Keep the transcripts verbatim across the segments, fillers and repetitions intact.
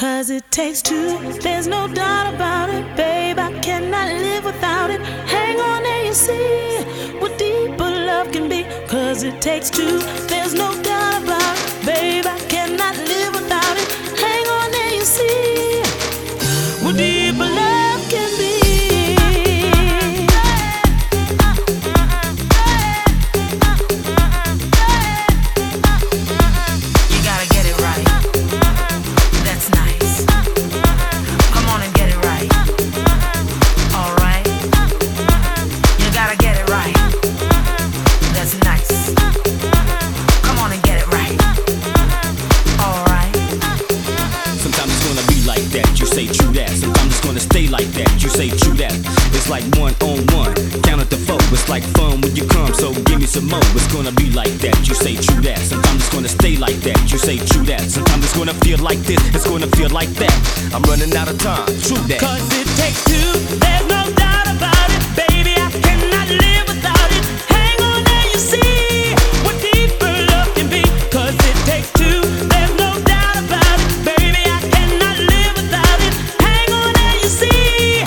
Cause it takes two, there's no doubt about it. Babe, I cannot live without it. Hang on and you see what deeper love can be. Cause it takes two, there's no doubt about it. Babe, I cannot live without it. Hang on and you see what deeper love can be. Say true that, it's like one on one. Count at the four, it's like fun when you come. So give me some more, it's gonna be like that. You say true that, sometimes it's gonna stay like that. You say true that, sometimes it's gonna feel like this, it's gonna feel like that. I'm running out of time, true that. Cause it takes two, there's no doubt about it. Baby, I cannot live without it. Hang on and you see what deeper love can be. Cause it takes two, there's no doubt about it. Baby, I cannot live without it. Hang on and you see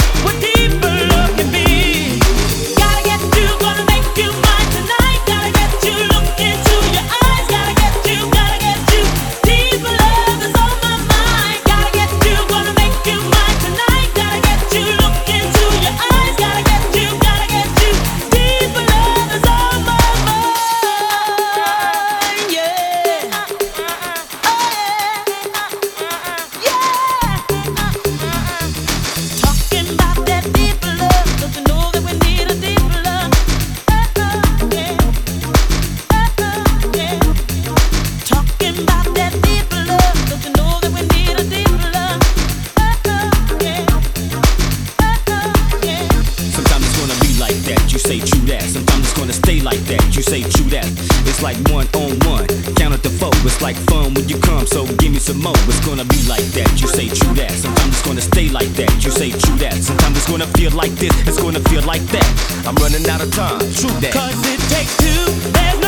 it's like one on one. Count at the four, it's like fun when you come. So give me some more, it's gonna be like that. You say true that, sometimes it's gonna stay like that. You say true that, sometimes it's gonna feel like this, it's gonna feel like that. I'm running out of time, true that. Cause it takes two, there's no